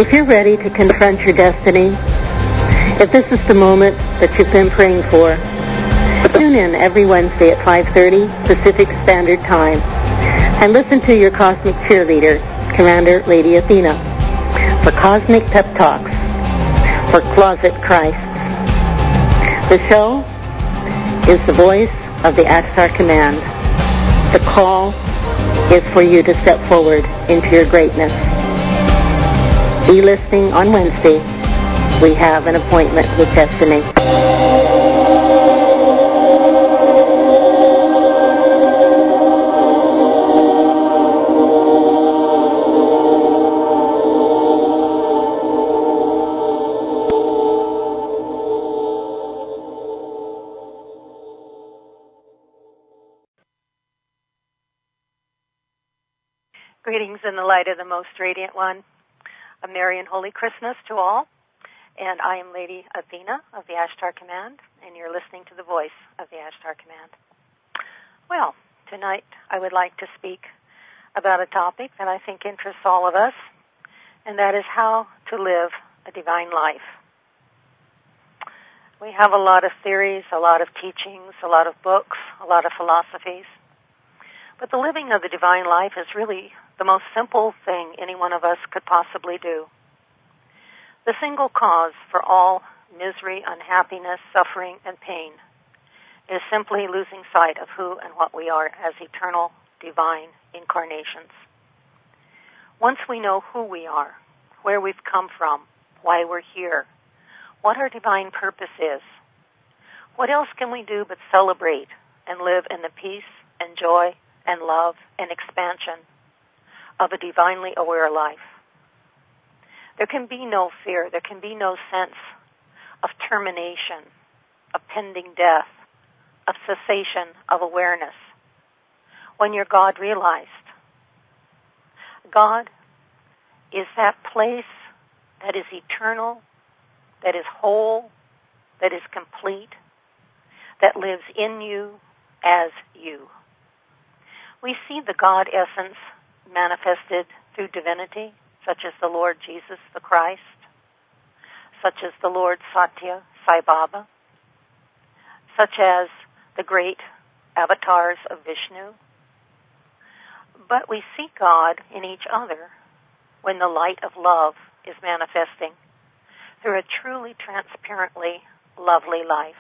If you're ready to confront your destiny, if this is the moment that you've been praying for, tune in every Wednesday at 5:30 Pacific Standard Time and listen to your cosmic cheerleader, Commander Lady Athena, for cosmic pep talks for Closet Christ. The show is the voice of the Ashtar Command. The call is for you to step forward into your greatness. Be listening on Wednesday. We have an appointment with destiny. Greetings in the light of the Most Radiant One. A Merry and Holy Christmas to all. And I am Lady Athena of the Ashtar Command, and you're listening to the voice of the Ashtar Command. Well, tonight I would like to speak about a topic that I think interests all of us, and that is how to live a divine life. We have a lot of theories, a lot of teachings, a lot of books, a lot of philosophies, but the living of the divine life is really the most simple thing any one of us could possibly do. The single cause for all misery, unhappiness, suffering, and pain is simply losing sight of who and what we are as eternal, divine incarnations. Once we know who we are, where we've come from, why we're here, what our divine purpose is, what else can we do but celebrate and live in the peace and joy and love and expansion of a divinely aware life? There can be no fear. There can be no sense of termination, of pending death, of cessation of awareness when you're God realized. God is that place that is eternal, that is whole, that is complete, that lives in you as you. We see the God essence manifested through divinity, such as the Lord Jesus the Christ, such as the Lord Satya Sai Baba, such as the great avatars of Vishnu. But we see God in each other when the light of love is manifesting through a truly transparently lovely life.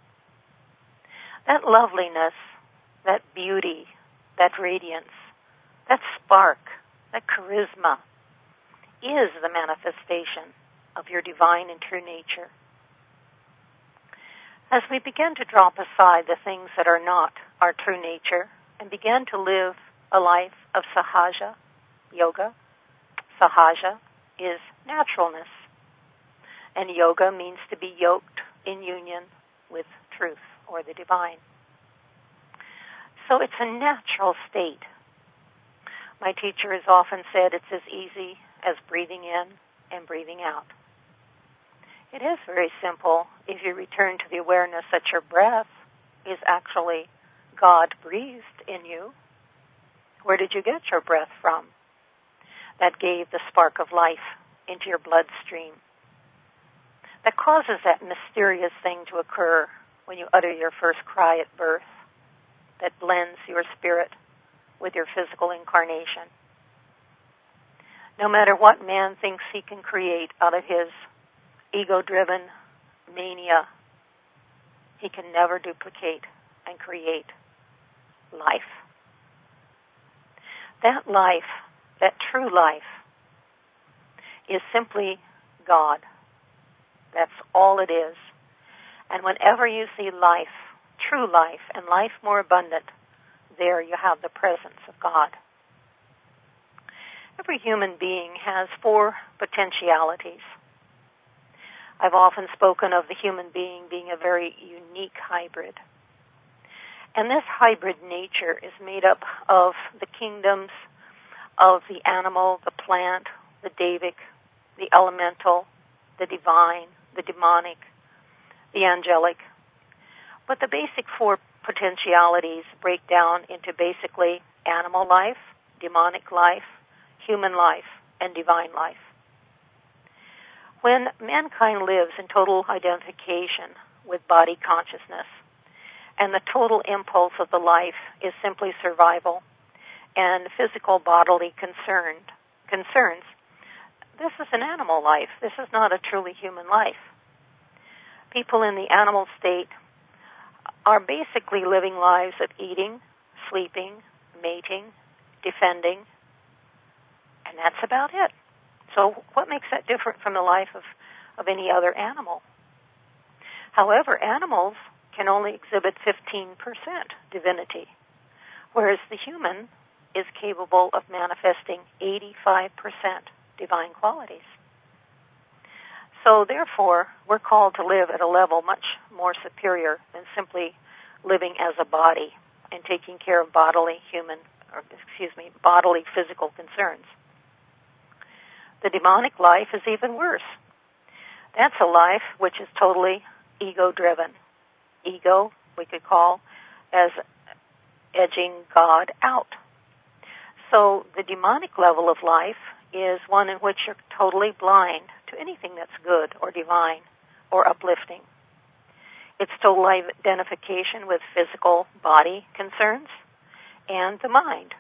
That loveliness, that beauty, that radiance, that spark, that charisma is the manifestation of your divine and true nature. As we begin to drop aside the things that are not our true nature and begin to live a life of sahaja yoga, sahaja is naturalness, and yoga means to be yoked in union with truth or the divine. So it's a natural state. My teacher has often said it's as easy as breathing in and breathing out. It is very simple if you return to the awareness that your breath is actually God breathed in you. Where did you get your breath from? That gave the spark of life into your bloodstream. That causes that mysterious thing to occur when you utter your first cry at birth, that blends your spirit with your physical incarnation. No matter what man thinks he can create out of his ego-driven mania, he can never duplicate and create life. That life, that true life, is simply God. That's all it is. And whenever you see life, true life, and life more abundant, there you have the presence of God. Every human being has 4 potentialities. I've often spoken of the human being being a very unique hybrid. And this hybrid nature is made up of the kingdoms of the animal, the plant, the Devic, the elemental, the divine, the demonic, the angelic. But the basic 4 potentialities break down into basically animal life, demonic life, human life, and divine life. When mankind lives in total identification with body consciousness, and the total impulse of the life is simply survival and physical bodily concerns, this is an animal life. This is not a truly human life. People in the animal state are basically living lives of eating, sleeping, mating, defending, and that's about it. So what makes that different from the life of any other animal? However, animals can only exhibit 15% divinity, whereas the human is capable of manifesting 85% divine qualities. So therefore, we're called to live at a level much more superior than simply living as a body and taking care of bodily physical concerns. The demonic life is even worse. That's a life which is totally ego-driven. Ego, we could call, as edging God out. So the demonic level of life is one in which you're totally blind to anything that's good or divine or uplifting. It's total identification with physical body concerns and the mind.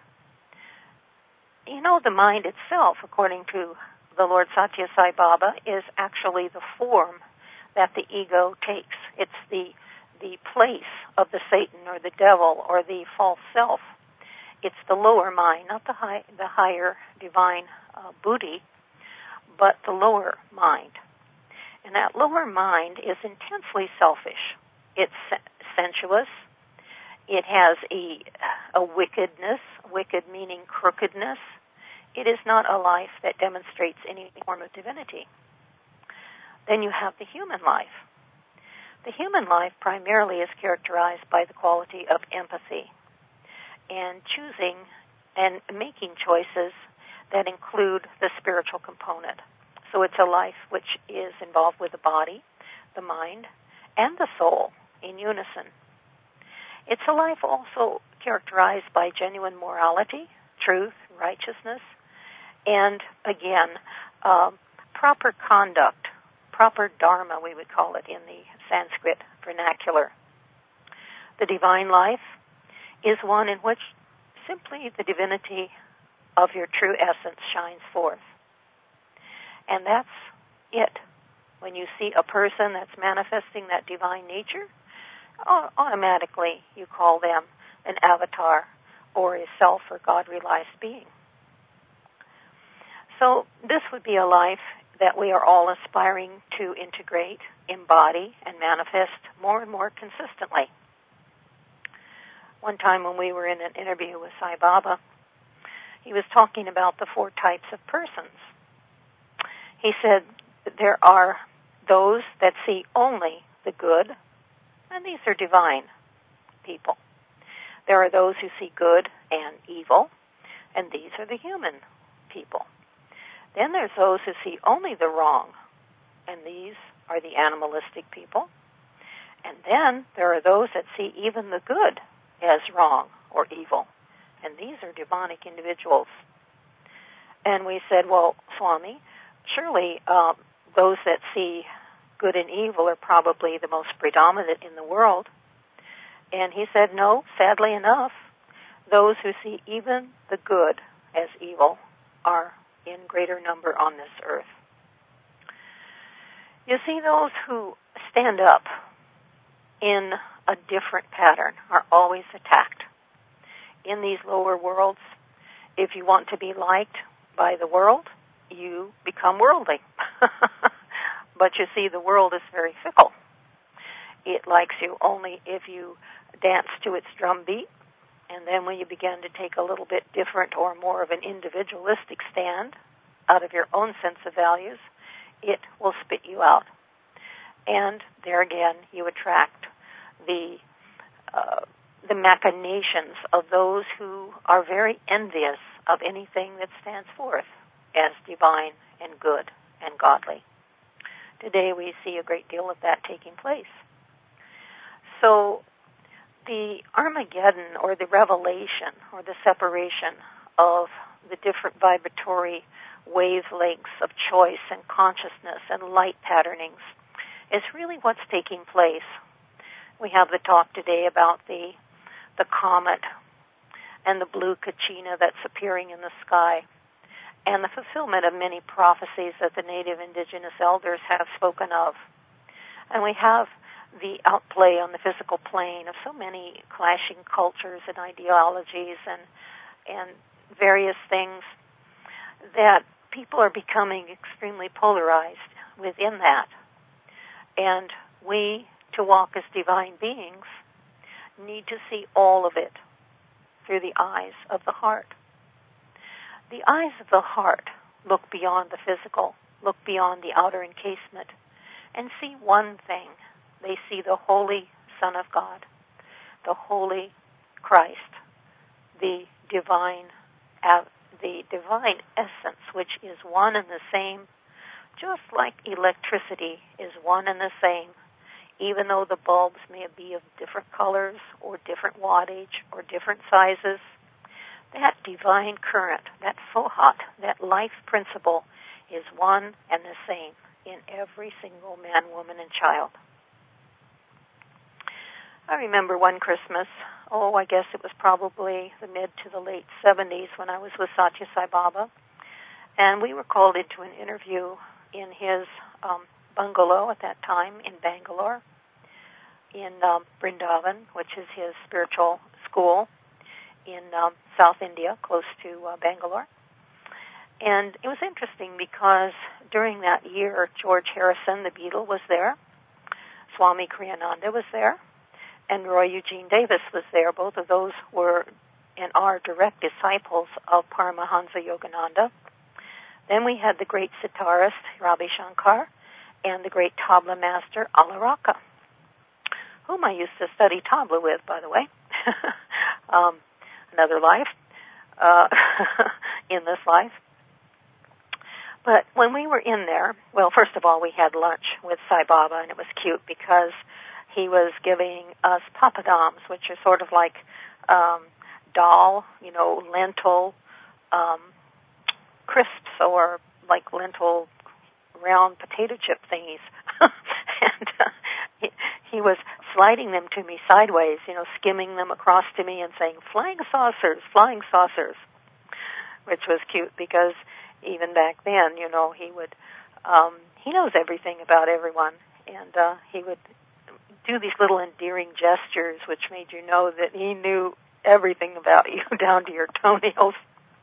You know, the mind itself, according to the Lord Satya Sai Baba, is actually the form that the ego takes. It's the place of the Satan or the devil or the false self. It's the lower mind, not the higher divine buddhi, but the lower mind. And that lower mind is intensely selfish. It's sensuous. It has a wickedness, wicked meaning crookedness. It is not a life that demonstrates any form of divinity. Then you have the human life. The human life primarily is characterized by the quality of empathy and choosing and making choices that include the spiritual component. So it's a life which is involved with the body, the mind, and the soul in unison. It's a life also characterized by genuine morality, truth, righteousness, and, again, proper conduct, proper dharma, we would call it in the Sanskrit vernacular. The divine life is one in which simply the divinity of your true essence shines forth. And that's it. When you see a person that's manifesting that divine nature, automatically you call them an avatar or a self or God-realized being. So this would be a life that we are all aspiring to integrate, embody, and manifest more and more consistently. One time when we were in an interview with Sai Baba, he was talking about the 4 types of persons. He said there are those that see only the good, and these are divine people. There are those who see good and evil, and these are the human people. Then there's those who see only the wrong, and these are the animalistic people. And then there are those that see even the good as wrong or evil, and these are demonic individuals. And we said, well, Swami, surely those that see good and evil are probably the most predominant in the world. And he said, no, sadly enough, those who see even the good as evil are in greater number on this earth. You see, those who stand up in a different pattern are always attacked. In these lower worlds, if you want to be liked by the world, you become worldly. But you see, the world is very fickle. It likes you only if you dance to its drum beat, and then when you begin to take a little bit different or more of an individualistic stand out of your own sense of values, it will spit you out. And there again, you attract the machinations of those who are very envious of anything that stands forth as divine and good and godly. Today we see a great deal of that taking place. So the Armageddon, or the revelation, or the separation of the different vibratory wavelengths of choice and consciousness and light patternings is really what's taking place. We have the talk today about the comet and the blue Kachina that's appearing in the sky, and the fulfillment of many prophecies that the native indigenous elders have spoken of. And we have the outplay on the physical plane of so many clashing cultures and ideologies and various things that people are becoming extremely polarized within that. And we, to walk as divine beings, need to see all of it through the eyes of the heart. The eyes of the heart look beyond the physical, look beyond the outer encasement, and see one thing. They see the Holy Son of God, the Holy Christ, the divine essence, which is one and the same, just like electricity is one and the same, even though the bulbs may be of different colors or different wattage or different sizes. That divine current, that Fohat, that life principle is one and the same in every single man, woman, and child. I remember one Christmas, I guess it was probably the mid to the late 70s when I was with Satya Sai Baba, and we were called into an interview in his bungalow at that time in Bangalore, in Vrindavan, which is his spiritual school in South India, close to Bangalore. And it was interesting because during that year, George Harrison, the Beatle, was there, Swami Kriyananda was there, and Roy Eugene Davis was there. Both of those were and are direct disciples of Paramahansa Yogananda. Then we had the great sitarist, Ravi Shankar, and the great tabla master, Alaraka, whom I used to study tabla with, by the way. Another life, in this life. But when we were in there, well, first of all, we had lunch with Sai Baba, and it was cute because he was giving us papadams, which are sort of like dal, lentil crisps, or like lentil round potato chip thingies. And he was sliding them to me sideways, skimming them across to me and saying, flying saucers, which was cute because even back then, he would, he knows everything about everyone, and he would do these little endearing gestures which made you know that he knew everything about you down to your toenails.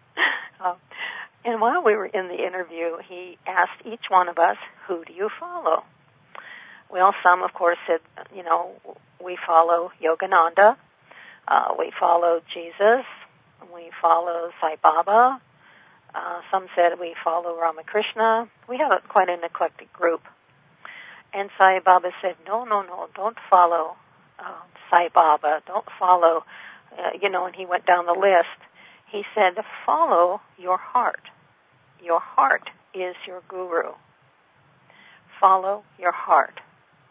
And while we were in the interview, he asked each one of us, who do you follow? Well, some, of course, said, we follow Yogananda, we follow Jesus, we follow Sai Baba. Some said we follow Ramakrishna. We have quite an eclectic group. And Sai Baba said, no, don't follow Sai Baba. Don't follow, and he went down the list. He said, follow your heart. Your heart is your guru. Follow your heart.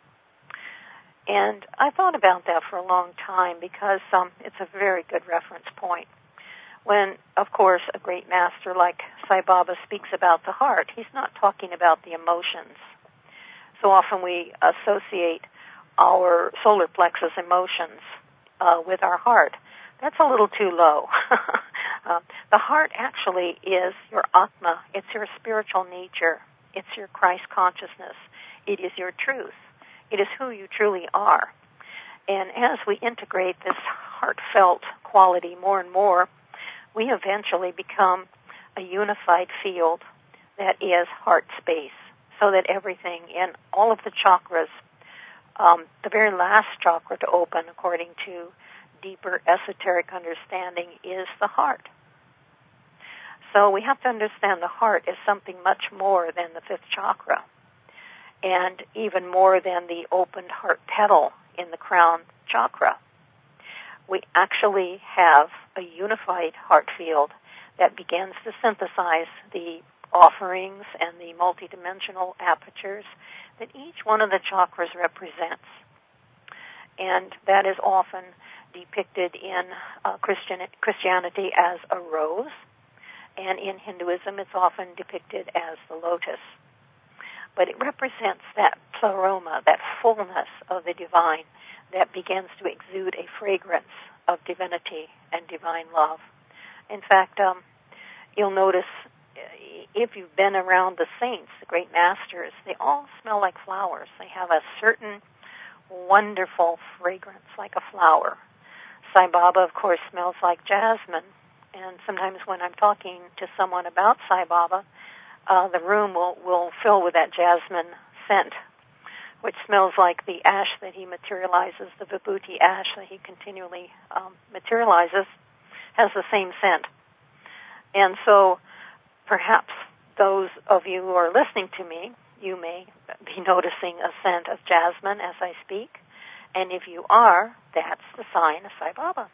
And I thought about that for a long time because it's a very good reference point. When, of course, a great master like Sai Baba speaks about the heart, he's not talking about the emotions. So often we associate our solar plexus emotions with our heart. That's a little too low. The heart actually is your Atma. It's your spiritual nature. It's your Christ consciousness. It is your truth. It is who you truly are. And as we integrate this heartfelt quality more and more, we eventually become a unified field that is heart space, so that everything in all of the chakras, the very last chakra to open, according to deeper esoteric understanding, is the heart. So we have to understand the heart is something much more than the fifth chakra, and even more than the opened heart petal in the crown chakra. We actually have a unified heart field that begins to synthesize the offerings and the multidimensional apertures that each one of the chakras represents. And that is often depicted in Christianity as a rose, And in Hinduism, it's often depicted as the lotus. But it represents that pleroma, that fullness of the divine that begins to exude a fragrance of divinity and divine love. In fact, you'll notice if you've been around the saints, the great masters, they all smell like flowers. They have a certain wonderful fragrance like a flower. Sai Baba, of course, smells like jasmine. And sometimes when I'm talking to someone about Sai Baba, the room will fill with that jasmine scent, which smells like the ash that he materializes, the vibhuti ash that he continually materializes, has the same scent. And so perhaps those of you who are listening to me, you may be noticing a scent of jasmine as I speak. And if you are, that's the sign of Sai Baba.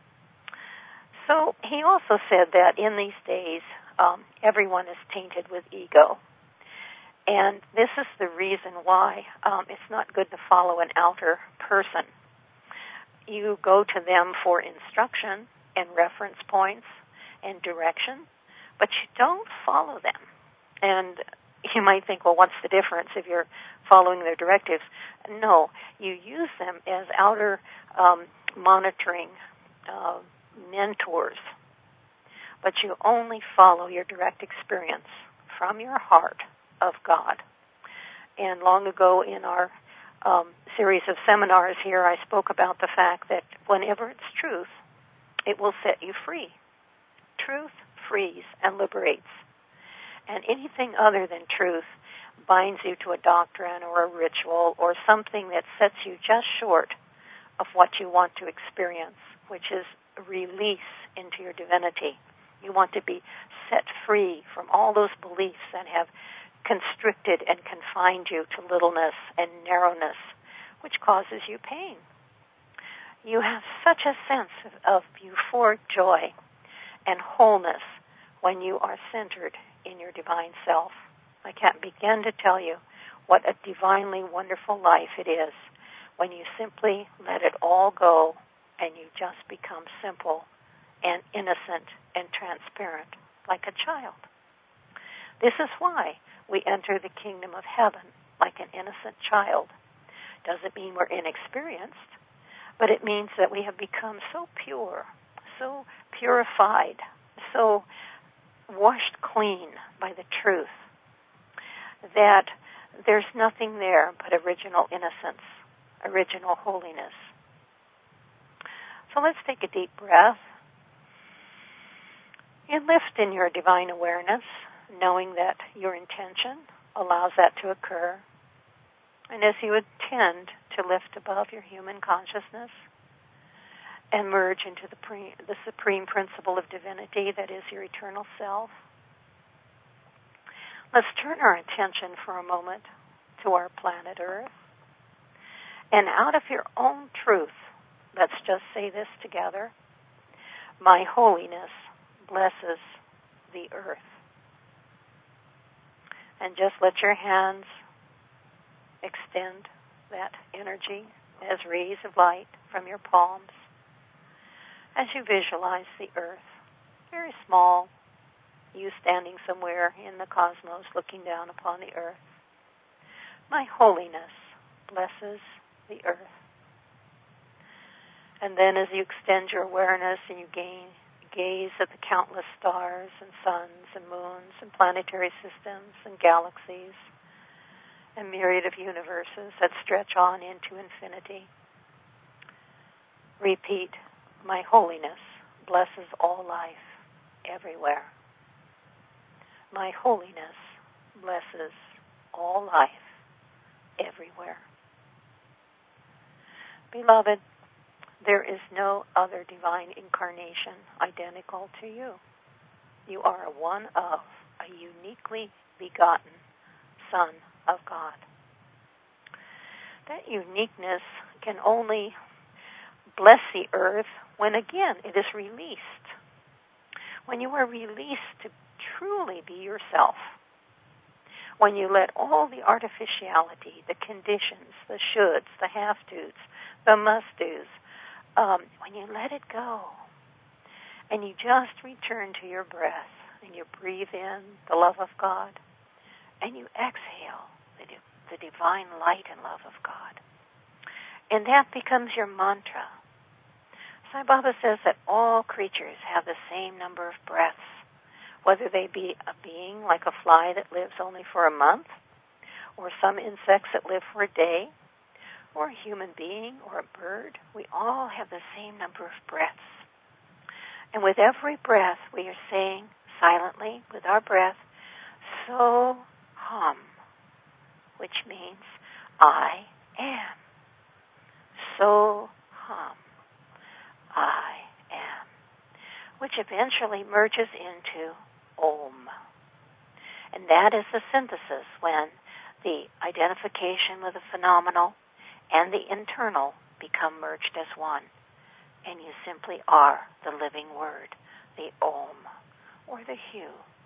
So he also said that in these days, everyone is tainted with ego. And this is the reason why it's not good to follow an outer person. You go to them for instruction and reference points and direction, but you don't follow them. And you might think, well, what's the difference if you're following their directives? No, you use them as outer monitoring mentors, but you only follow your direct experience from your heart of God. And long ago in our series of seminars here, I spoke about the fact that whenever it's truth, it will set you free. Truth frees and liberates. And anything other than truth binds you to a doctrine or a ritual or something that sets you just short of what you want to experience, which is release into your divinity. You want to be set free from all those beliefs that have constricted and confined you to littleness and narrowness, which causes you pain. You have such a sense of euphoric joy and wholeness when you are centered in your divine self. I can't begin to tell you what a divinely wonderful life it is when you simply let it all go and you just become simple and innocent and transparent like a child. This is why we enter the kingdom of heaven like an innocent child. Doesn't mean we're inexperienced, but it means that we have become so pure, so purified, so washed clean by the truth that there's nothing there but original innocence, original holiness. So let's take a deep breath and lift in your divine awareness, knowing that your intention allows that to occur. And as you intend to lift above your human consciousness and merge into the supreme principle of divinity that is your eternal self, let's turn our attention for a moment to our planet Earth. And out of your own truth, let's just say this together: my holiness blesses the earth. And just let your hands extend that energy as rays of light from your palms as you visualize the earth, very small, you standing somewhere in the cosmos looking down upon the earth. My holiness blesses the earth. And then as you extend your awareness and you gaze at the countless stars and suns and moons and planetary systems and galaxies and myriad of universes that stretch on into infinity, repeat, my holiness blesses all life everywhere. My holiness blesses all life everywhere. Beloved, there is no other divine incarnation identical to you. You are one of, a uniquely begotten Son of God. That uniqueness can only bless the earth when, again, it is released. When you are released to truly be yourself. When you let all the artificiality, the conditions, the shoulds, the have-tos, the must-dos, when you let it go and you just return to your breath and you breathe in the love of God, and you exhale the divine light and love of God. And that becomes your mantra. Sai Baba says that all creatures have the same number of breaths, whether they be a being like a fly that lives only for a month, or some insects that live for a day, or a human being or a bird. We all have the same number of breaths. And with every breath, we are saying silently with our breath, so hum, which means I am. So hum, I am, which eventually merges into Om. And that is the synthesis when the identification with the phenomenal and the internal become merged as one. And you simply are the living word, the Om, or the Hu.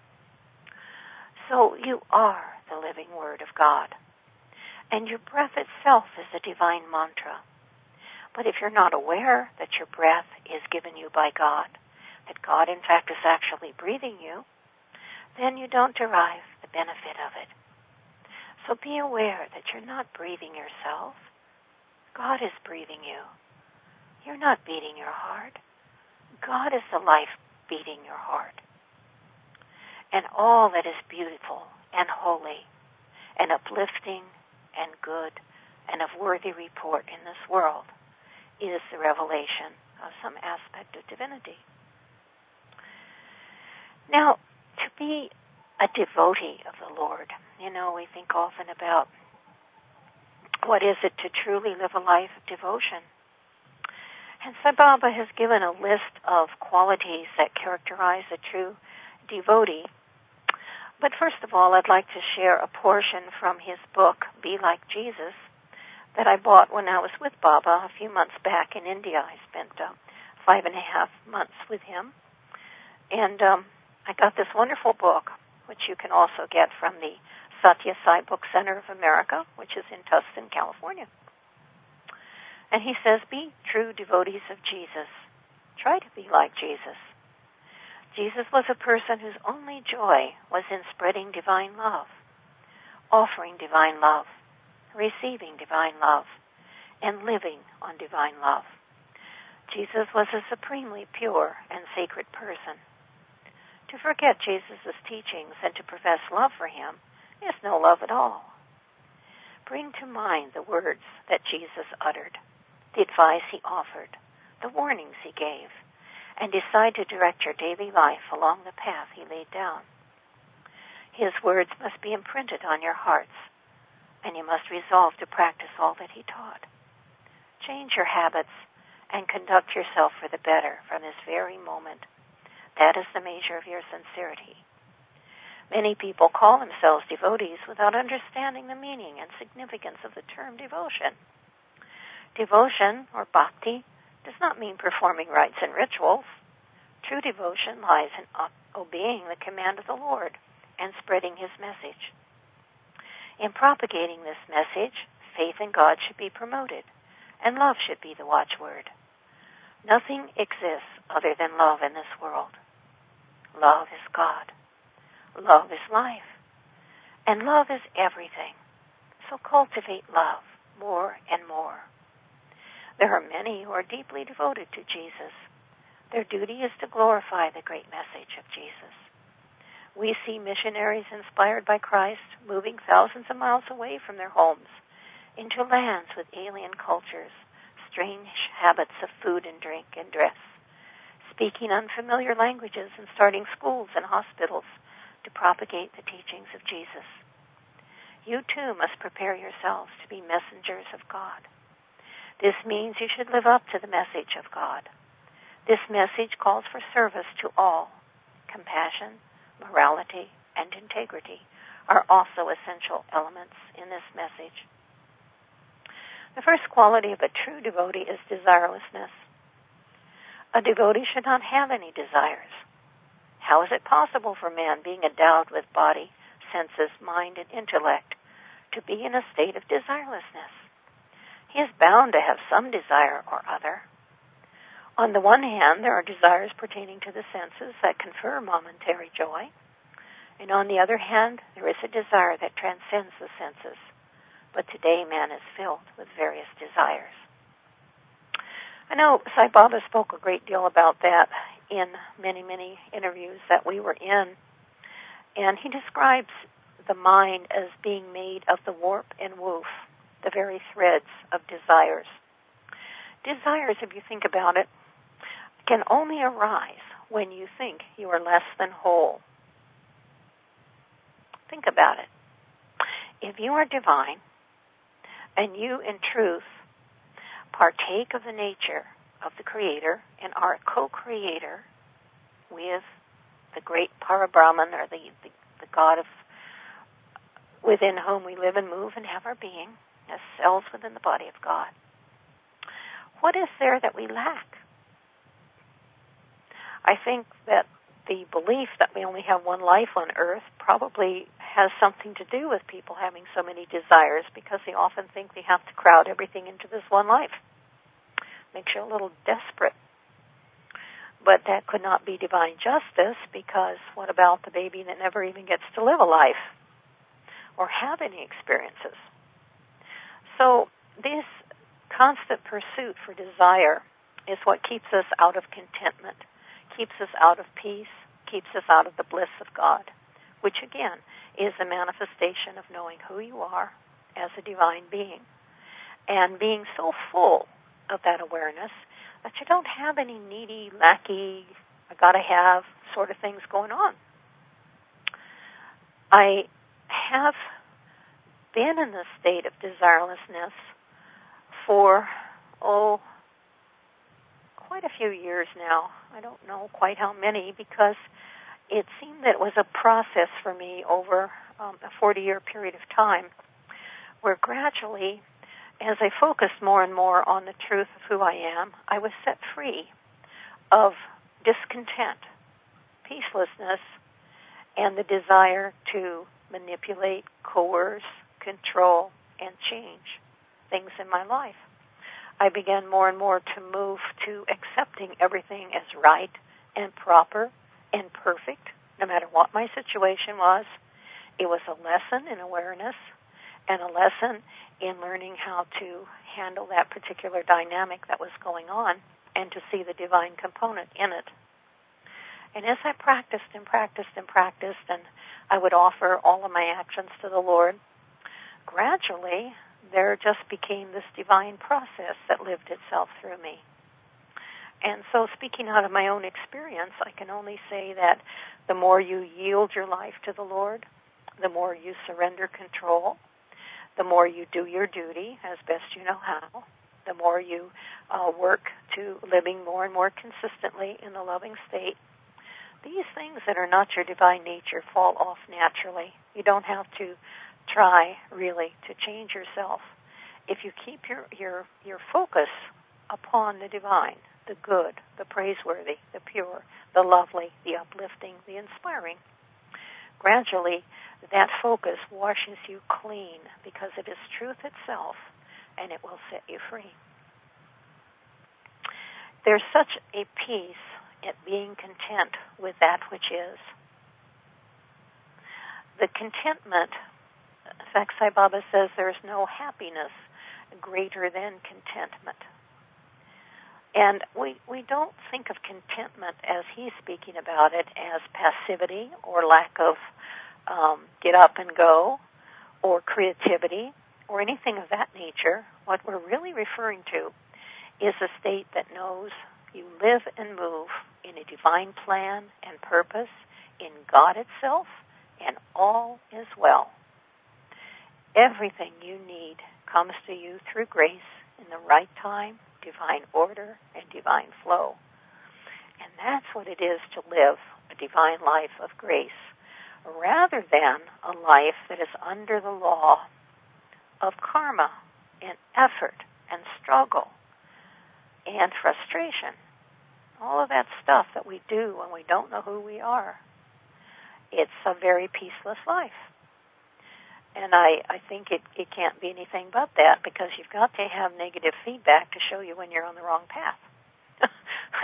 So you are the living word of God. And your breath itself is a divine mantra. But if you're not aware that your breath is given you by God, that God in fact is actually breathing you, then you don't derive the benefit of it. So be aware that you're not breathing yourself. God is breathing you. You're not beating your heart. God is the life beating your heart. And all that is beautiful and holy and uplifting and good and of worthy report in this world is the revelation of some aspect of divinity. Now, to be a devotee of the Lord, we think often about what is it to truly live a life of devotion. And Sai Baba has given a list of qualities that characterize a true devotee. But first of all, I'd like to share a portion from his book, Be Like Jesus, that I bought when I was with Baba a few months back in India. I spent 5.5 months with him. And I got this wonderful book, which you can also get from the Satya Sai Book Center of America, which is in Tustin, California. And he says, be true devotees of Jesus. Try to be like Jesus. Jesus was a person whose only joy was in spreading divine love, offering divine love, receiving divine love, and living on divine love. Jesus was a supremely pure and sacred person. To forget Jesus' teachings and to profess love for him is no love at all. Bring to mind the words that Jesus uttered, the advice he offered, the warnings he gave, and decide to direct your daily life along the path he laid down. His words must be imprinted on your hearts, and you must resolve to practice all that he taught. Change your habits and conduct yourself for the better from this very moment. That is the measure of your sincerity. Many people call themselves devotees without understanding the meaning and significance of the term devotion. Devotion, or bhakti, does not mean performing rites and rituals. True devotion lies in obeying the command of the Lord and spreading his message. In propagating this message, faith in God should be promoted, and love should be the watchword. Nothing exists other than love in this world. Love is God. Love is life. And love is everything. So cultivate love more and more. There are many who are deeply devoted to Jesus. Their duty is to glorify the great message of Jesus. We see missionaries inspired by Christ moving thousands of miles away from their homes into lands with alien cultures, strange habits of food and drink and dress, speaking unfamiliar languages and starting schools and hospitals to propagate the teachings of Jesus. You too must prepare yourselves to be messengers of God. This means you should live up to the message of God. This message calls for service to all. Compassion, morality, and integrity are also essential elements in this message. The first quality of a true devotee is desirelessness. A devotee should not have any desires. How is it possible for man, being endowed with body, senses, mind, and intellect, to be in a state of desirelessness? He is bound to have some desire or other. On the one hand, there are desires pertaining to the senses that confer momentary joy. And on the other hand, there is a desire that transcends the senses. But today, man is filled with various desires. I know Sai Baba spoke a great deal about that in many, many interviews that we were in. And he describes the mind as being made of the warp and woof, the very threads of desires. Desires, if you think about it, can only arise when you think you are less than whole. Think about it. If you are divine, and you in truth partake of the nature of the Creator and are a co-creator with the great Parabrahman, or the God of within whom we live and move and have our being, as cells within the body of God, what is there that we lack? I think that the belief that we only have one life on earth probably has something to do with people having so many desires, because they often think they have to crowd everything into this one life. Makes you a little desperate. But that could not be divine justice, because what about the baby that never even gets to live a life or have any experiences? So this constant pursuit for desire is what keeps us out of contentment, keeps us out of peace, keeps us out of the bliss of God, which again is a manifestation of knowing who you are as a divine being and being so full of that awareness that you don't have any needy, lackey, I gotta have sort of things going on. I have been in this state of desirelessness for, quite a few years now. I don't know quite how many, because it seemed that it was a process for me over a 40-year period of time, where gradually, as I focused more and more on the truth of who I am, I was set free of discontent, peacelessness, and the desire to manipulate, coerce, control, and change things in my life. I began more and more to move to accepting everything as right and proper and perfect, no matter what my situation was. It was a lesson in awareness and a lesson in learning how to handle that particular dynamic that was going on and to see the divine component in it. And as I practiced and practiced and practiced, and I would offer all of my actions to the Lord, gradually there just became this divine process that lived itself through me. And so, speaking out of my own experience, I can only say that the more you yield your life to the Lord, the more you surrender control, the more you do your duty as best you know how, the more you work to living more and more consistently in the loving state, these things that are not your divine nature fall off naturally. You don't have to try, really, to change yourself. If you keep your focus upon the divine, the good, the praiseworthy, the pure, the lovely, the uplifting, the inspiring, gradually that focus washes you clean, because it is truth itself, and it will set you free. There's such a peace at being content with that which is. The contentment, in fact, Sai Baba says there's no happiness greater than contentment. And we don't think of contentment, as he's speaking about it, as passivity or lack of get up and go or creativity or anything of that nature. What we're really referring to is a state that knows you live and move in a divine plan and purpose in God itself, and all is well. Everything you need comes to you through grace in the right time, divine order, and divine flow. And that's what it is to live a divine life of grace, rather than a life that is under the law of karma and effort and struggle and frustration. All of that stuff that we do when we don't know who we are. It's a very peaceless life. And I think it can't be anything but that, because you've got to have negative feedback to show you when you're on the wrong path.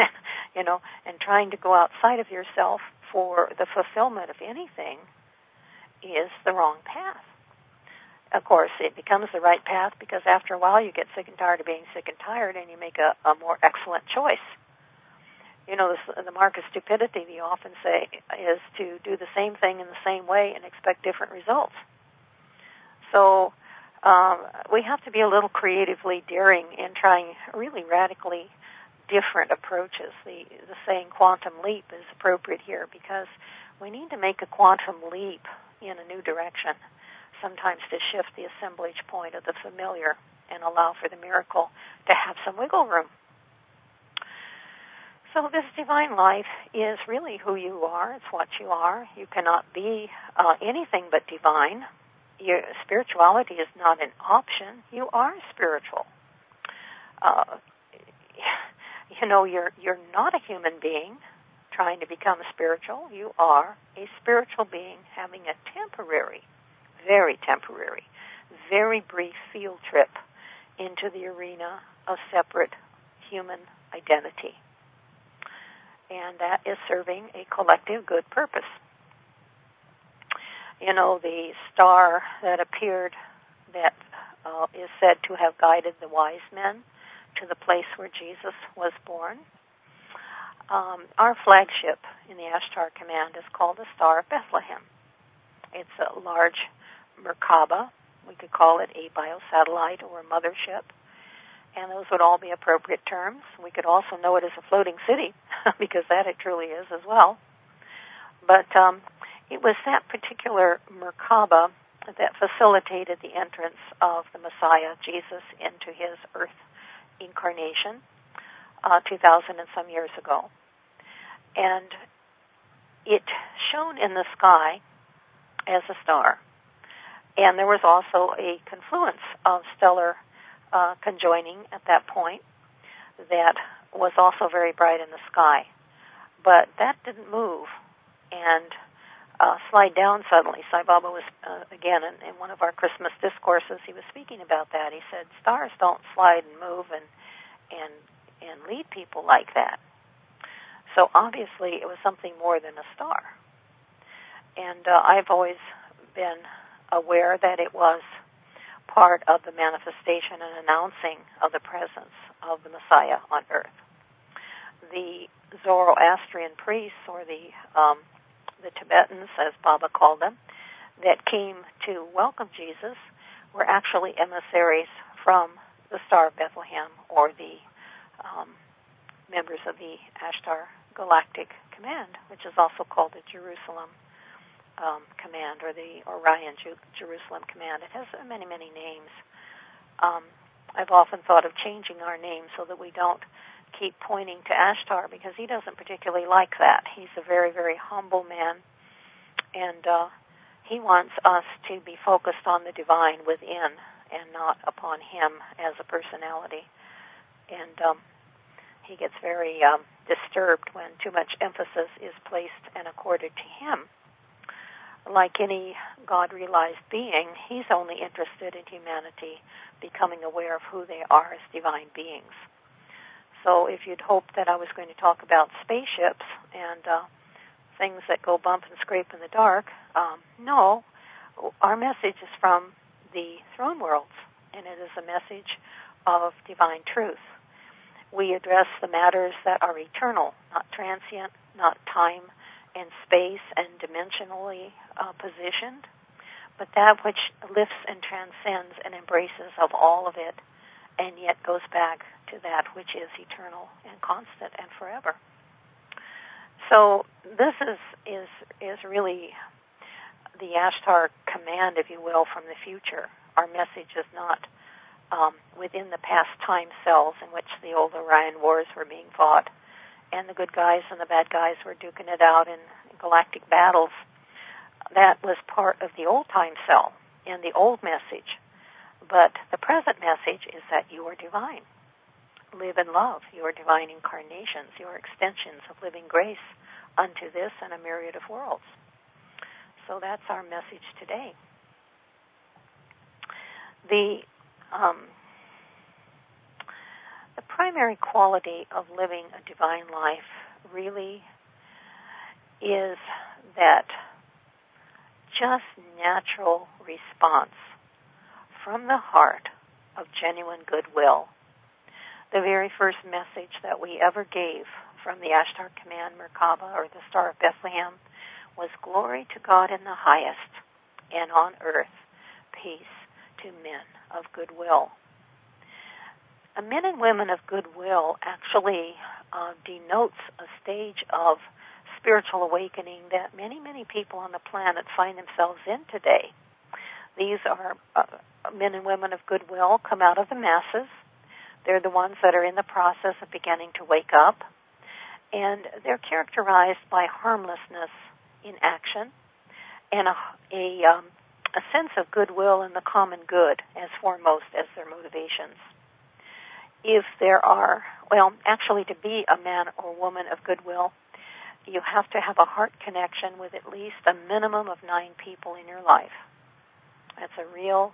and trying to go outside of yourself for the fulfillment of anything is the wrong path. Of course, it becomes the right path because after a while you get sick and tired of being sick and tired and you make a more excellent choice. The mark of stupidity, we often say, is to do the same thing in the same way and expect different results. So we have to be a little creatively daring in trying really radically different approaches. The saying quantum leap is appropriate here because we need to make a quantum leap in a new direction, sometimes to shift the assemblage point of the familiar and allow for the miracle to have some wiggle room. So this divine life is really who you are. It's what you are. You cannot be anything but divine. Your spirituality is not an option. You are spiritual. You're not a human being trying to become spiritual. You are a spiritual being having a temporary, very temporary, very brief field trip into the arena of separate human identity. And that is serving a collective good purpose. The star that appeared that is said to have guided the wise men to the place where Jesus was born. Our flagship in the Ashtar Command is called the Star of Bethlehem. It's a large Merkaba. We could call it a biosatellite or a mothership. And those would all be appropriate terms. We could also know it as a floating city, because that it truly is as well. But it was that particular Merkaba that facilitated the entrance of the Messiah, Jesus, into his earth incarnation 2,000 and some years ago. And it shone in the sky as a star. And there was also a confluence of stellar conjoining at that point that was also very bright in the sky. But that didn't move and slide down suddenly. Sai Baba was, again, in one of our Christmas discourses, he was speaking about that. He said, stars don't slide and move and lead people like that. So obviously it was something more than a star. And I've always been aware that it was part of the manifestation and announcing of the presence of the Messiah on earth. The Zoroastrian priests, or the Tibetans, as Baba called them, that came to welcome Jesus were actually emissaries from the Star of Bethlehem, or the members of the Ashtar Galactic Command, which is also called the Jerusalem Command, or the Orion Jerusalem Command. It has many, many names. I've often thought of changing our name so that we don't keep pointing to Ashtar, because he doesn't particularly like that. He's a very, very humble man, and he wants us to be focused on the divine within and not upon him as a personality. And he gets very disturbed when too much emphasis is placed and accorded to him. Like any God-realized being, he's only interested in humanity becoming aware of who they are as divine beings. So if you'd hoped that I was going to talk about spaceships and things that go bump and scrape in the dark, no. Our message is from the throne worlds, and it is a message of divine truth. We address the matters that are eternal, not transient, not time and space and dimensionally positioned, but that which lifts and transcends and embraces of all of it, and yet goes back to that which is eternal and constant and forever. So this is really the Ashtar Command, if you will, from the future. Our message is not within the past time cells in which the old Orion Wars were being fought, and the good guys and the bad guys were duking it out in galactic battles. That was part of the old time cell and the old message. But the present message is that you are divine. Live in love. You are divine incarnations. You are extensions of living grace unto this and a myriad of worlds. So that's our message today. The the primary quality of living a divine life really is that just natural response from the heart of genuine goodwill. The very first message that we ever gave from the Ashtar Command Merkaba, or the Star of Bethlehem, was glory to God in the highest, and on earth peace to men of goodwill. Men and women of goodwill actually denotes a stage of spiritual awakening that many, many people on the planet find themselves in today. These are men and women of goodwill come out of the masses. They're the ones that are in the process of beginning to wake up. And they're characterized by harmlessness in action and a sense of goodwill and the common good as foremost as their motivations. If there are, actually to be a man or woman of goodwill, you have to have a heart connection with at least a minimum of 9 people in your life. That's a real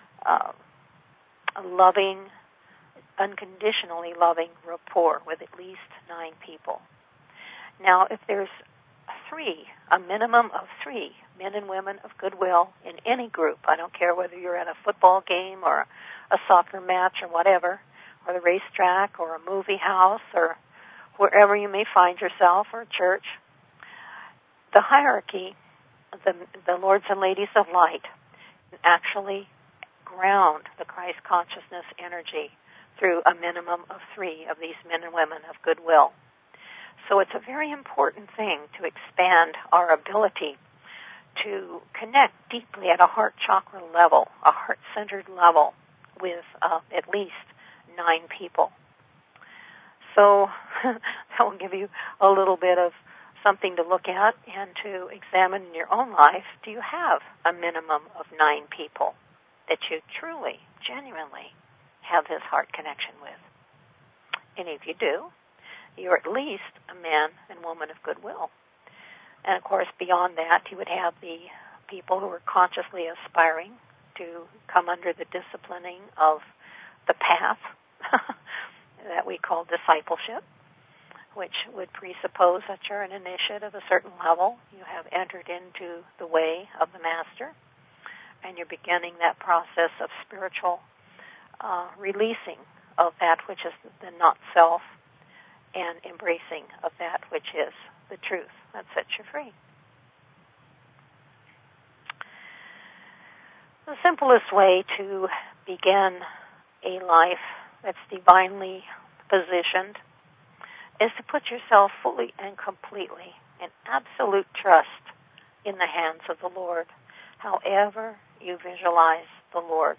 loving, unconditionally loving rapport with at least 9 people. Now, if there's 3, a minimum of 3 men and women of goodwill in any group, I don't care whether you're at a football game or a soccer match or whatever, or the racetrack or a movie house or wherever you may find yourself, or a church, the hierarchy, the lords and ladies of light, actually ground the Christ consciousness energy through a minimum of 3 of these men and women of goodwill. So it's a very important thing to expand our ability to connect deeply at a heart chakra level, a heart-centered level, with at least 9 people. So that will give you a little bit of something to look at and to examine in your own life. Do you have a minimum of 9 people that you truly, genuinely have this heart connection with? And if you do, you're at least a man and woman of goodwill. And of course, beyond that, you would have the people who are consciously aspiring to come under the disciplining of the path that we call discipleship, which would presuppose that you're an initiate of a certain level. You have entered into the way of the Master, and you're beginning that process of spiritual releasing of that which is the not-self and embracing of that which is the truth that sets you free. The simplest way to begin a life that's divinely positioned is to put yourself fully and completely in absolute trust in the hands of the Lord, however you visualize the Lord.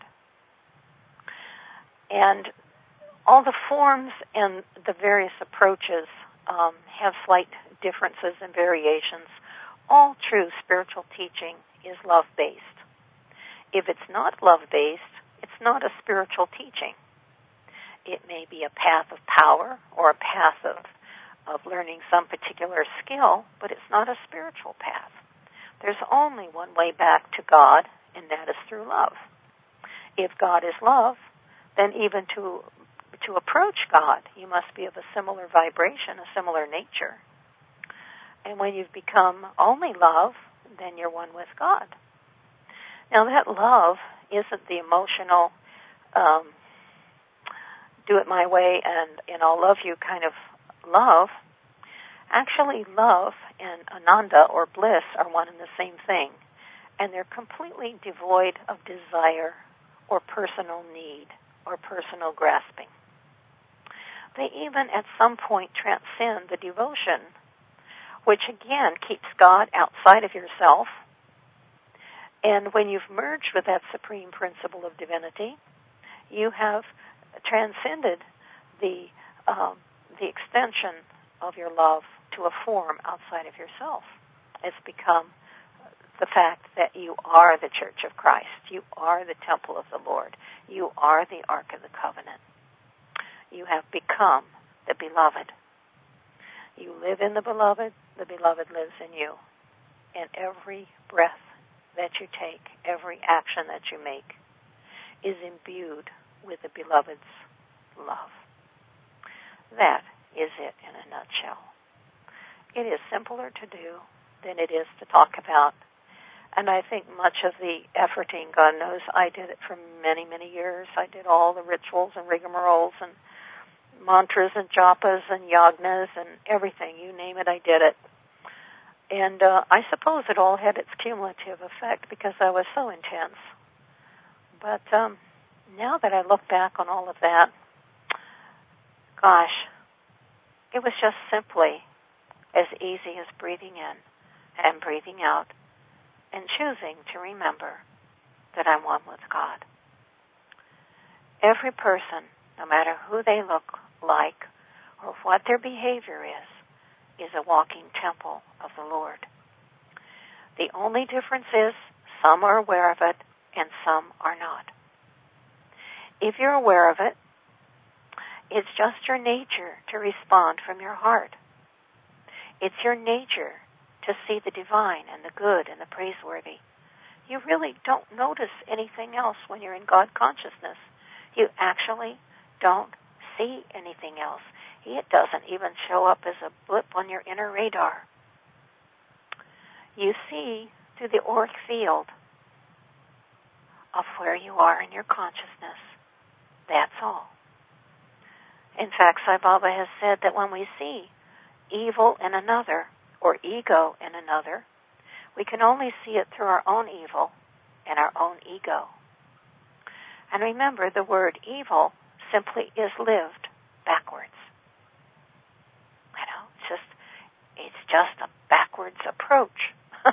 And all the forms and the various approaches have slight differences and variations. All true spiritual teaching is love-based. If it's not love-based, it's not a spiritual teaching. It may be a path of power or a path of learning some particular skill, but it's not a spiritual path. There's only one way back to God, and that is through love. If God is love, then even to approach God, you must be of a similar vibration, a similar nature. And when you've become only love, then you're one with God. Now that love isn't the emotional, do it my way and I'll love you kind of love. Actually, love and ananda or bliss are one and the same thing. And they're completely devoid of desire or personal need or personal grasping. They even at some point transcend the devotion, which again keeps God outside of yourself. And when you've merged with that supreme principle of divinity, you have transcended the extension of your love to a form outside of yourself. It's become the fact that you are the Church of Christ. You are the temple of the Lord. You are the Ark of the Covenant. You have become the Beloved. You live in the Beloved lives in you. And every breath that you take, every action that you make, is imbued with the Beloved's love. That is it in a nutshell. It is simpler to do than it is to talk about. And I think much of the efforting, God knows, I did it for many, many years. I did all the rituals and rigmaroles and mantras and japas and yagnas and everything. You name it, I did it. And I suppose it all had its cumulative effect because I was so intense. But now that I look back on all of that, gosh, it was just simply as easy as breathing in and breathing out and choosing to remember that I'm one with God. Every person, no matter who they look like or what their behavior is a walking temple of the Lord. The only difference is some are aware of it and some are not. If you're aware of it, it's just your nature to respond from your heart. It's your nature to see the divine and the good and the praiseworthy. You really don't notice anything else when you're in God consciousness. You actually don't see anything else. It doesn't even show up as a blip on your inner radar. You see through the auric field of where you are in your consciousness. That's all. In fact, Sai Baba has said that when we see evil in another or ego in another, we can only see it through our own evil and our own ego. And remember, the word evil simply is lived backwards. It's just a backwards approach.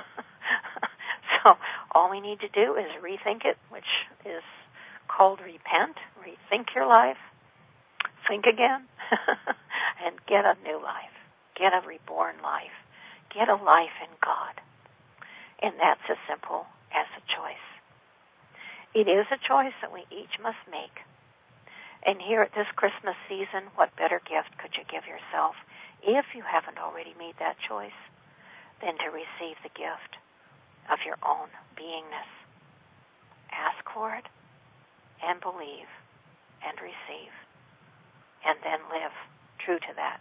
So all we need to do is rethink it, which is called repent, rethink your life, think again, and get a new life, get a reborn life, get a life in God. And that's as simple as a choice. It is a choice that we each must make. And here at this Christmas season, what better gift could you give yourself if you haven't already made that choice than to receive the gift of your own beingness? Ask for it and believe and receive and then live true to that.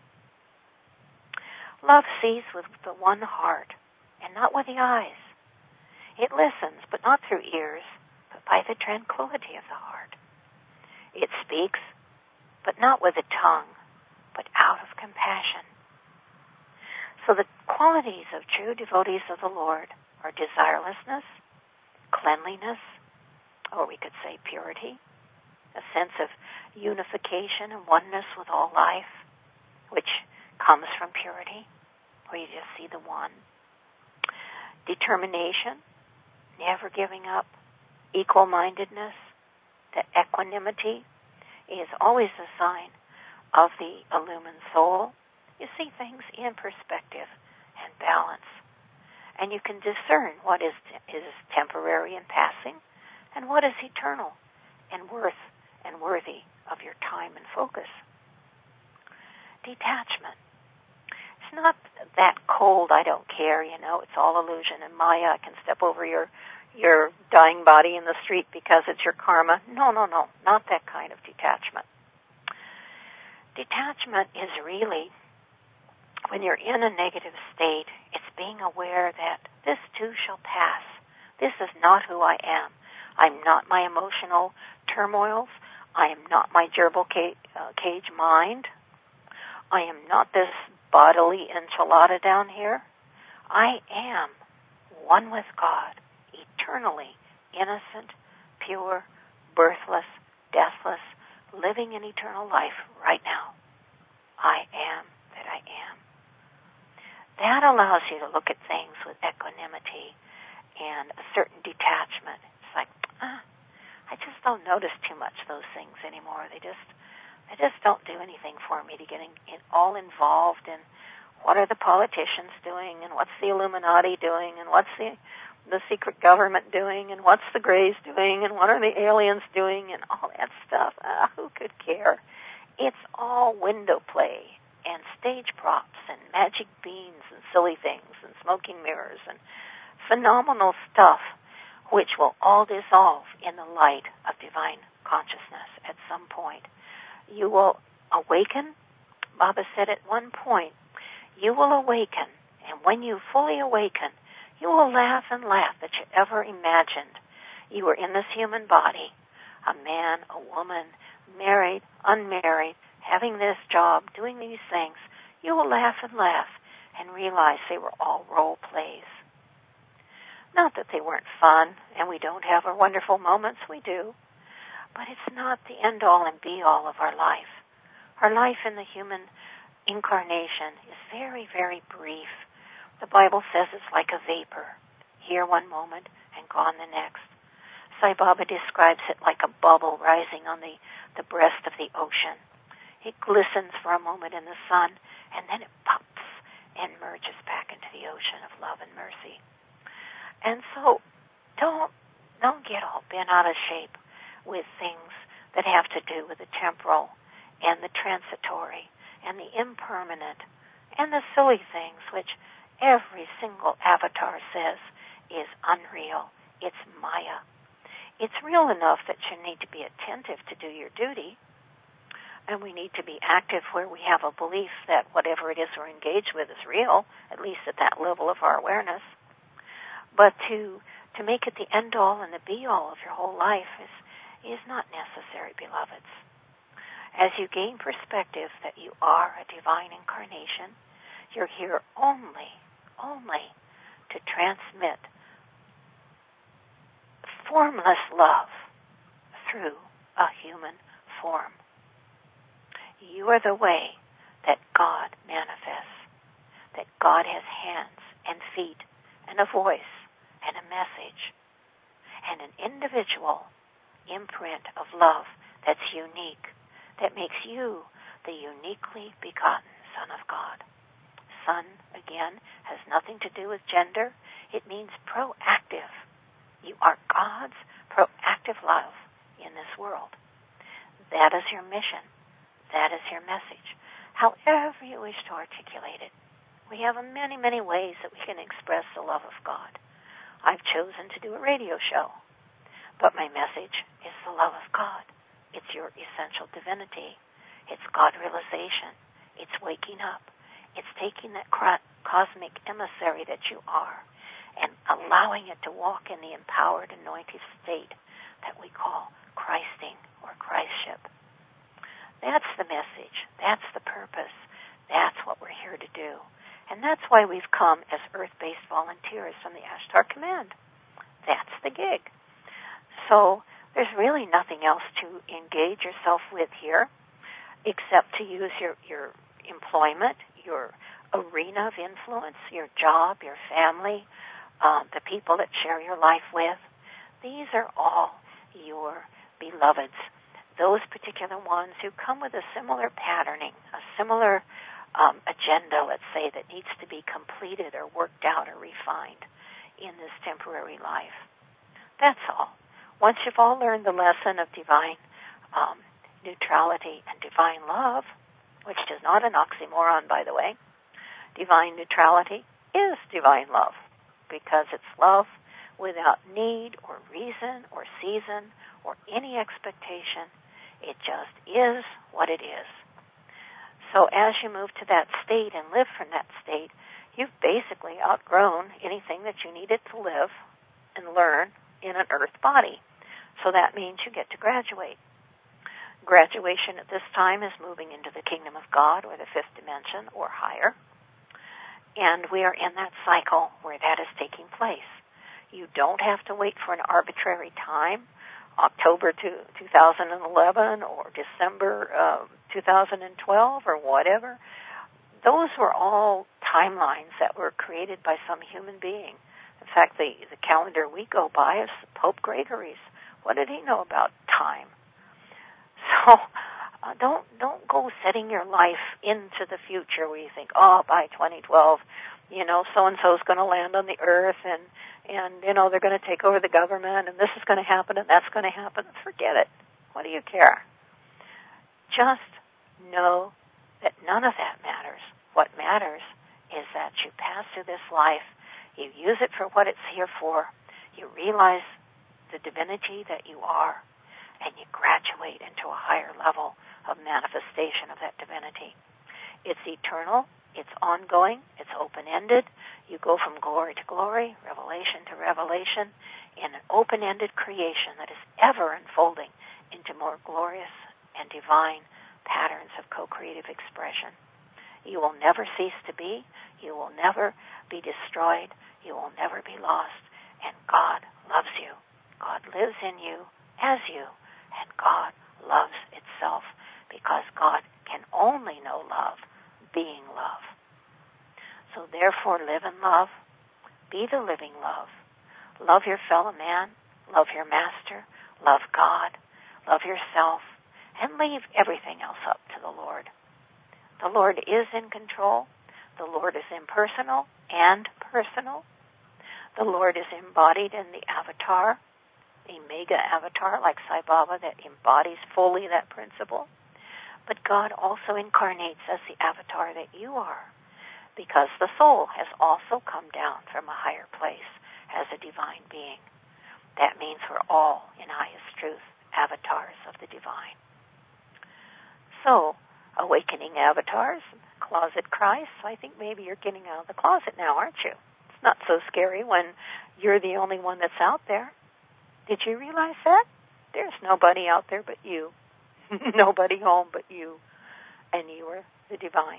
Love sees with the one heart and not with the eyes. It listens, but not through ears, but by the tranquility of the heart. It speaks, but not with the tongue, but out of compassion. So the qualities of true devotees of the Lord are desirelessness, cleanliness, or we could say purity, a sense of unification and oneness with all life, which comes from purity, where you just see the one. Determination, never giving up, equal-mindedness, the equanimity is always a sign of the illumined soul. You see things in perspective and balance. And you can discern what is temporary and passing and what is eternal and worth and worthy of your time and focus. Detachment. It's not that cold, I don't care, it's all illusion and Maya. I can step over your dying body in the street because it's your karma. No, not that kind of detachment. Detachment is really, when you're in a negative state, it's being aware that this too shall pass. This is not who I am. I'm not my emotional turmoils. I am not my gerbil cage mind. I am not this bodily enchilada down here. I am one with God, eternally innocent, pure, birthless, deathless, living in eternal life right now. I am that I am. That allows you to look at things with equanimity and a certain detachment. It's like, I just don't notice too much those things anymore. They just don't do anything for me to get all involved in what are the politicians doing and what's the Illuminati doing and what's the secret government doing and what's the Greys doing and what are the aliens doing and all that stuff. Who could care? It's all window play and stage props and magic beans and silly things and smoking mirrors and phenomenal stuff which will all dissolve in the light of divine consciousness at some point. You will awaken Baba said at one point, you will awaken, and when you fully awaken, you will laugh and laugh that you ever imagined you were in this human body, a man, a woman, married, unmarried, having this job, doing these things. You will laugh and realize they were all role plays. Not that they weren't fun, and we don't have our wonderful moments, we do, but it's not the end-all and be-all of our life. Our life in the human incarnation is very, very brief. The Bible says it's like a vapor, here one moment and gone the next. Sai Baba describes it like a bubble rising on the breast of the ocean. It glistens for a moment in the sun, and then it pops and merges back into the ocean of love and mercy. And so don't get all bent out of shape with things that have to do with the temporal and the transitory and the impermanent and the silly things which every single avatar says is unreal. It's Maya. It's real enough that you need to be attentive to do your duty, and we need to be active where we have a belief that whatever it is we're engaged with is real, at least at that level of our awareness. But to make it the end-all and the be-all of your whole life is not necessary, beloveds. As you gain perspective that you are a divine incarnation, you're here only to transmit formless love through a human form. You are the way that God manifests, that God has hands and feet and a voice and a message and an individual imprint of love that's unique, that makes you the uniquely begotten Son of God. Son, again, has nothing to do with gender. It means proactive. You are God's proactive love in this world. That is your mission. That is your message. However you wish to articulate it. We have many, many ways that we can express the love of God. I've chosen to do a radio show, but my message is the love of God. It's your essential divinity. It's God realization. It's waking up. It's taking that cosmic emissary that you are and allowing it to walk in the empowered, anointed state that we call Christing or Christship. That's the message. That's the purpose. That's what we're here to do. And that's why we've come as earth-based volunteers from the Ashtar Command. That's the gig. So there's really nothing else to engage yourself with here except to use your employment, your arena of influence, your job, your family, the people that share your life with. These are all your beloveds. Those particular ones who come with a similar patterning, a similar agenda, let's say, that needs to be completed or worked out or refined in this temporary life. That's all. Once you've all learned the lesson of divine neutrality and divine love, which is not an oxymoron, by the way, divine neutrality is divine love because it's love without need or reason or season or any expectation. It just is what it is. So as you move to that state and live from that state, you've basically outgrown anything that you needed to live and learn in an earth body. So that means you get to graduate. Graduation at this time is moving into the kingdom of God or the fifth dimension or higher. And we are in that cycle where that is taking place. You don't have to wait for an arbitrary time, October 2011 or December 2012 or whatever. Those were all timelines that were created by some human being. In fact, the calendar we go by is Pope Gregory's. What did he know about time? So don't go setting your life into the future where you think, by 2012, so-and-so is going to land on the earth and they're going to take over the government and this is going to happen and that's going to happen. Forget it. What do you care? Just know that none of that matters. What matters is that you pass through this life, you use it for what it's here for, you realize the divinity that you are, and you graduate into a higher level of manifestation of that divinity. It's eternal, it's ongoing, it's open-ended. You go from glory to glory, revelation to revelation, in an open-ended creation that is ever unfolding into more glorious and divine patterns of co-creative expression. You will never cease to be. You will never be destroyed. You will never be lost. And God loves you. God lives in you as you. And God loves itself because God can only know love, being love. So therefore, live in love. Be the living love. Love your fellow man. Love your master. Love God. Love yourself. And leave everything else up to the Lord. The Lord is in control. The Lord is impersonal and personal. The Lord is embodied in the avatar, a mega avatar like Sai Baba that embodies fully that principle. But God also incarnates as the avatar that you are, because the soul has also come down from a higher place as a divine being. That means we're all, in highest truth, avatars of the divine. So, awakening avatars, closet Christ, I think maybe you're getting out of the closet now, aren't you? It's not so scary when you're the only one that's out there. Did you realize that? There's nobody out there but you. Nobody home but you. And you are the divine.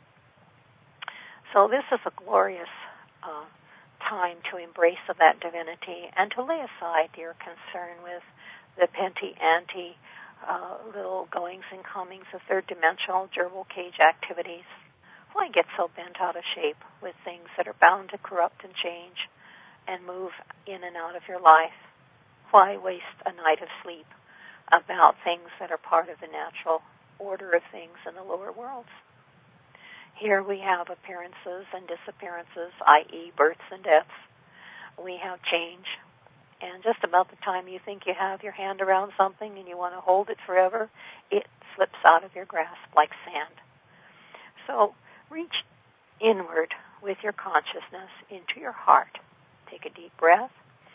So this is a glorious time to embrace of that divinity and to lay aside your concern with the penty-ante little goings and comings of third-dimensional gerbil cage activities. Why get so bent out of shape with things that are bound to corrupt and change and move in and out of your life? Why waste a night of sleep about things that are part of the natural order of things in the lower worlds? Here we have appearances and disappearances, i.e. births and deaths. We have change. And just about the time you think you have your hand around something and you want to hold it forever, it slips out of your grasp like sand. So reach inward with your consciousness into your heart. Take a deep breath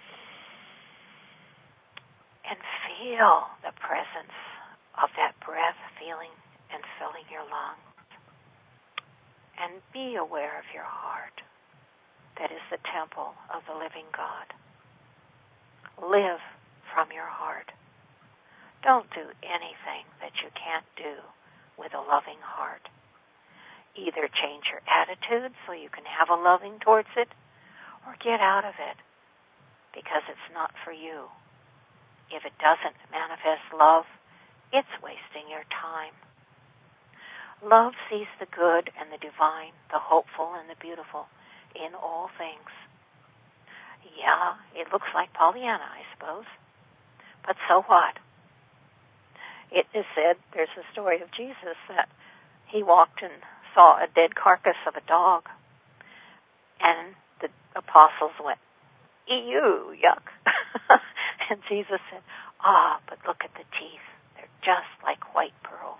and feel the presence of that breath feeling and filling your lungs. And be aware of your heart. That is the temple of the living God. Live from your heart. Don't do anything that you can't do with a loving heart. Either change your attitude so you can have a loving towards it, or get out of it because it's not for you. If it doesn't manifest love, it's wasting your time. Love sees the good and the divine, the hopeful and the beautiful in all things. Yeah, it looks like Pollyanna, I suppose. But so what? It is said, there's a story of Jesus that he walked and saw a dead carcass of a dog. And the apostles went, ew, yuck. And Jesus said, but look at the teeth. They're just like white pearls.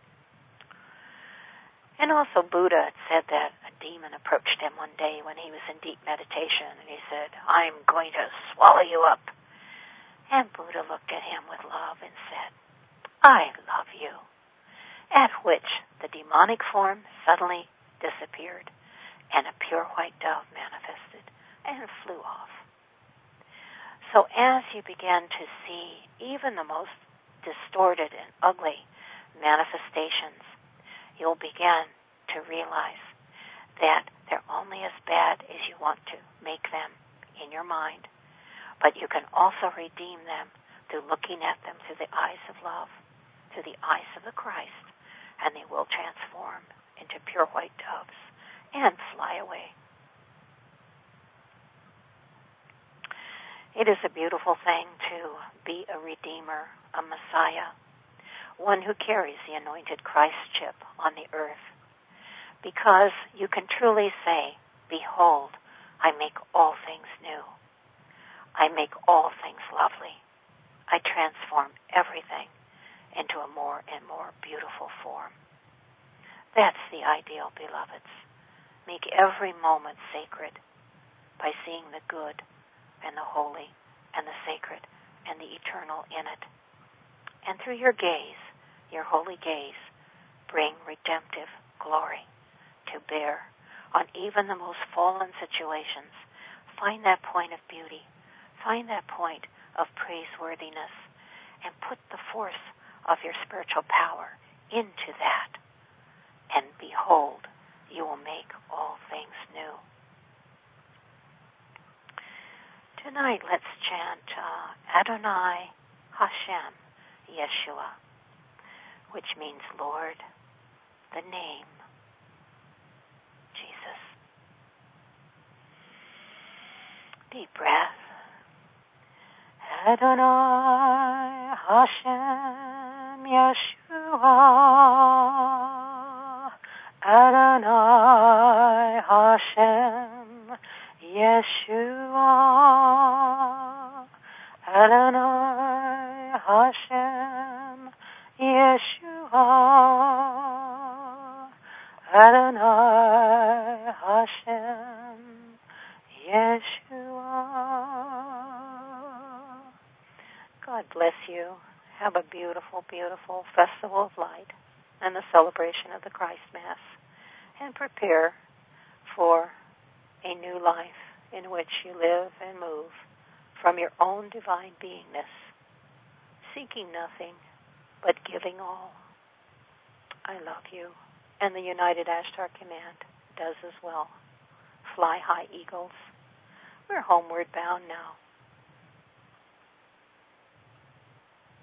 And also Buddha had said that a demon approached him one day when he was in deep meditation, and he said, I'm going to swallow you up. And Buddha looked at him with love and said, I love you. At which the demonic form suddenly disappeared, and a pure white dove manifested and flew off. So as you begin to see even the most distorted and ugly manifestations, you'll begin to realize that they're only as bad as you want to make them in your mind. But you can also redeem them through looking at them through the eyes of love, through the eyes of the Christ, and they will transform into pure white doves and fly away. It is a beautiful thing to be a redeemer, a Messiah, one who carries the anointed Christ chip on the earth, because you can truly say, behold, I make all things new. I make all things lovely. I transform everything into a more and more beautiful form. That's the ideal, beloveds. Make every moment sacred by seeing the good and the holy and the sacred and the eternal in it. And through your gaze, your holy gaze, bring redemptive, glory to bear on even the most fallen situations. Find that point of beauty. Find that point of praiseworthiness and put the force of your spiritual power into that. And behold, you will make all things new. Tonight, let's chant Adonai Hashem Yeshua, which means Lord, the name, Jesus. Deep breath. Adonai Hashem Yeshua. Adonai Hashem Yeshua. Adonai Hashem Yeshua. Adonai Hashem Yeshua. God bless you. Have a beautiful, beautiful Festival of Light and the celebration of the Christ Mass. And prepare for a new life in which you live and move from your own divine beingness, seeking nothing but giving all. I love you. And the United Ashtar Command does as well. Fly high, eagles. We're homeward bound now.